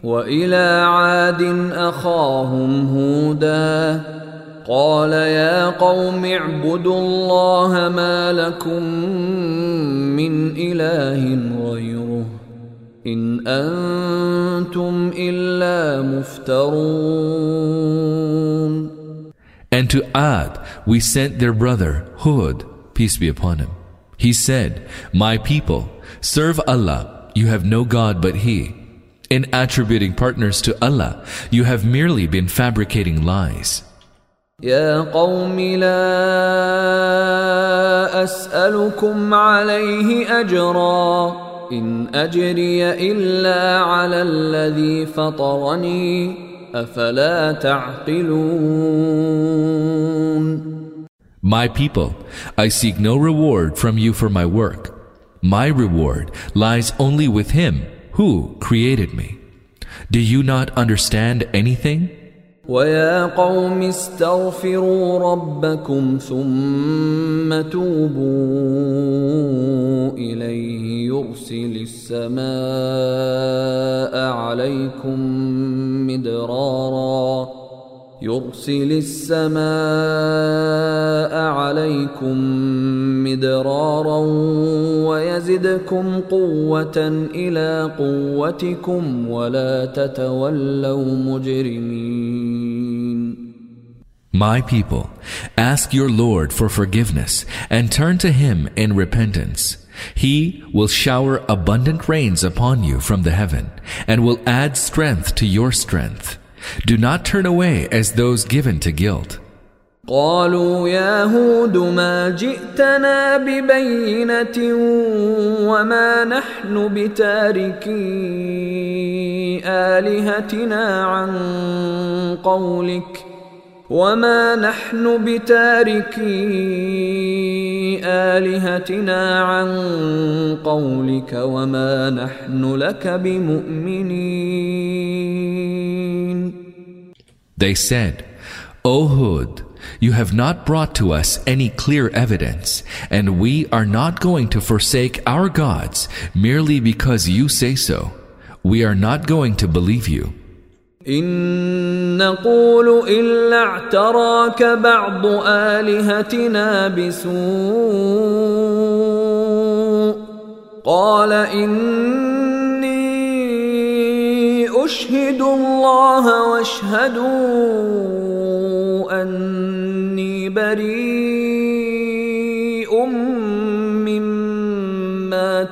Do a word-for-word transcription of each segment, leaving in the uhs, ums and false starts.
وإلى عاد أخاهم هودا قال يا قوم اعبدوا الله ما لكم من إله غيره إن أنتم إلا مفترون. And to Ad we sent their brother Hud, peace be upon him. He said, my people, serve Allah, you have no God but He. In attributing partners to Allah, you have merely been fabricating lies. يا قوم لا أسألكم عليه أجرا إن أجري إلا على الذي فطرني أفلا تعقلون. My people, I seek no reward from you for my work. My reward lies only with Him who created me. Do you not understand anything? وَيَا قَوْمِ اسْتَغْفِرُوا رَبَّكُمْ ثُمَّ تُوبُوا إِلَيْهِ يُرْسِلِ السَّمَاءَ عَلَيْكُمْ مِدْرَارًا يُرْسِلِ السَّمَاءَ عَلَيْكُمْ مِدْرَارًا وَيَزِدْكُمْ قُوَّةً إِلَى قُوَّتِكُمْ وَلَا تَتَوَلَّوْا مُجْرِمِينَ. My people, ask your Lord for forgiveness and turn to Him in repentance. He will shower abundant rains upon you from the heaven and will add strength to your strength. Do not turn away as those given to guilt. قالوا يا هود ما جئتنا ببينة وما نحن بتاركي آلهتنا عن قولك وما نحن بتاركي آلهتنا عن قولك وما نحن لك بمؤمنين. They said, O Hud, you have not brought to us any clear evidence, and we are not going to forsake our gods merely because you say so. We are not going to believe you. إن نقول إلا اعتراك بعض آلهتنا بسوء قال إني أشهد الله واشهدوا أني بريء مما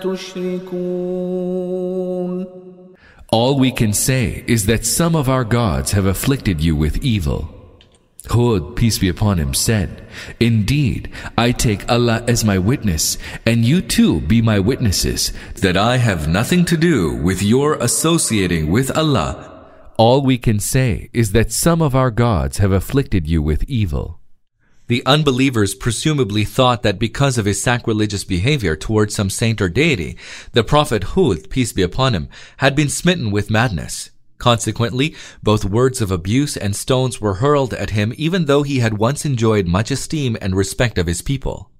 تشركون. All we can say is that some of our gods have afflicted you with evil. Hud, peace be upon him, said, Indeed, I take Allah as my witness, and you too be my witnesses, that I have nothing to do with your associating with Allah. All we can say is that some of our gods have afflicted you with evil. The unbelievers presumably thought that because of his sacrilegious behavior towards some saint or deity, the Prophet Hud, peace be upon him, had been smitten with madness. Consequently, both words of abuse and stones were hurled at him, even though he had once enjoyed much esteem and respect of his people.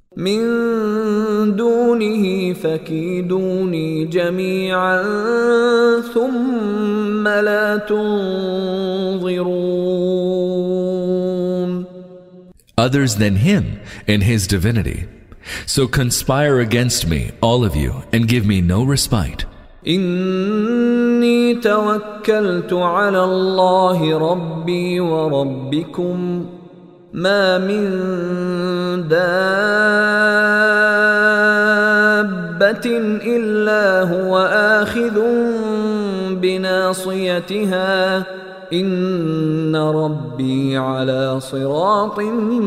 من دونه فكيدوني جميعا ثم لا تنظرون. Others than him in his divinity. So conspire against me, all of you, and give me no respite. إني توكلت على الله ربي وربكم ما من دابة إلا هو آخذ بناصيتها إن ربي على صراط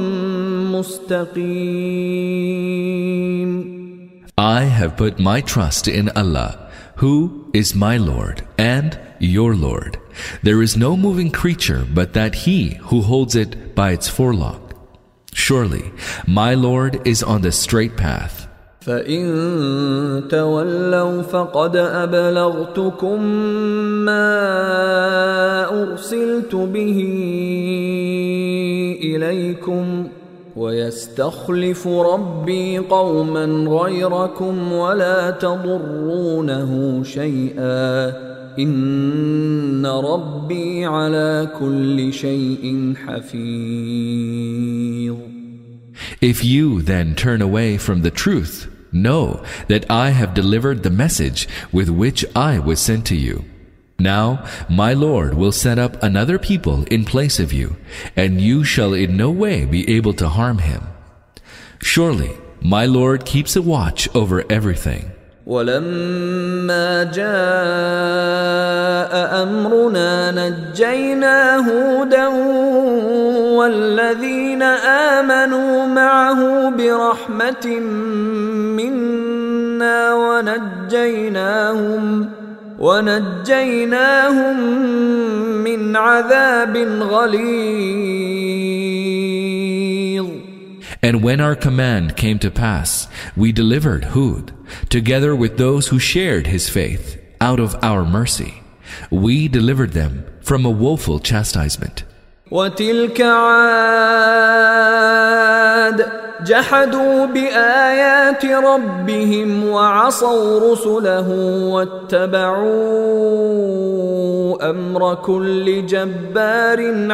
مستقيم. I have put my trust in Allah, who is my Lord and your Lord. There is no moving creature but that He who holds it by its forelock. Surely, my Lord is on the straight path. فإن تولوا فقد أبلغتكم ما أرسلت به إليكم ويستخلف ربي قوما غيركم ولا تضرونه شيئا إن ربي على كل شيء حفيظ. If you then turn away from the truth, know that I have delivered the message with which I was sent to you. Now my Lord will set up another people in place of you, and you shall in no way be able to harm him. Surely my Lord keeps a watch over everything. ولما جاء أمرنا نجينا هودا والذين آمنوا معه برحمة منا ونجيناهم ونجيناهم من عذاب غليظ. And when our command came to pass, we delivered Hud, together with those who shared his faith, out of our mercy. We delivered them from a woeful chastisement. وَتِلْكَ عَادٌ جَحَدُوا بِآيَاتِ رَبِّهِمْ وَعَصَوْا رُسُلَهُ وَاتَّبَعُوا أَمْرَ كُلِّ جَبَّارٍ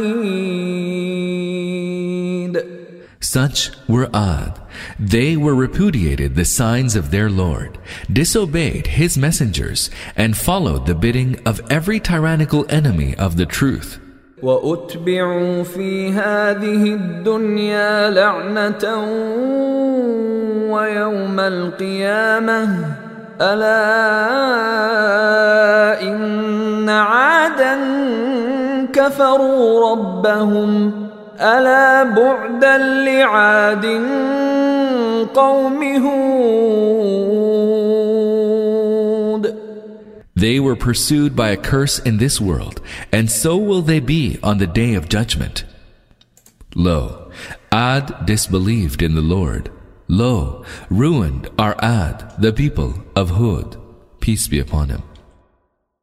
عَنِيدٍ. Such were Ad. They were repudiated the signs of their Lord, disobeyed his messengers, and followed the bidding of every tyrannical enemy of the truth. وَأُتْبِعُوا فِي هَذِهِ الدُّنْيَا لَعْنَةً وَيَوْمَ الْقِيَامَةِ أَلَا إِنَّ عَادًا كَفَرُوا رَبَّهُمْ أَلَا بُعْدًا لِعَادٍ قَوْمِ هُودٍ. They were pursued by a curse in this world, and so will they be on the day of judgment. Lo, Ad disbelieved in the Lord. Lo, ruined are Ad, the people of Hud, peace be upon him.